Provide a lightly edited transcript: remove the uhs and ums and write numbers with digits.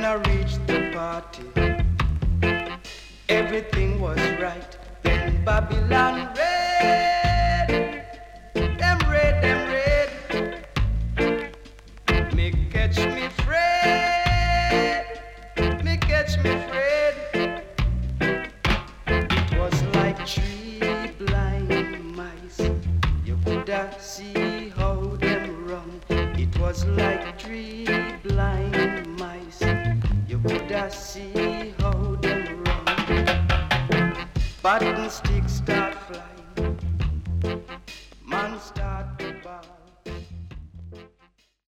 When I reached the party, everything was right. Then Babylon red, them red, them red. Me catch me Fred, me catch me Fred. It was like three blind mice. You coulda see how them run. It was like three blind mice. You coulda see how them run. Button sticks start flying. Man start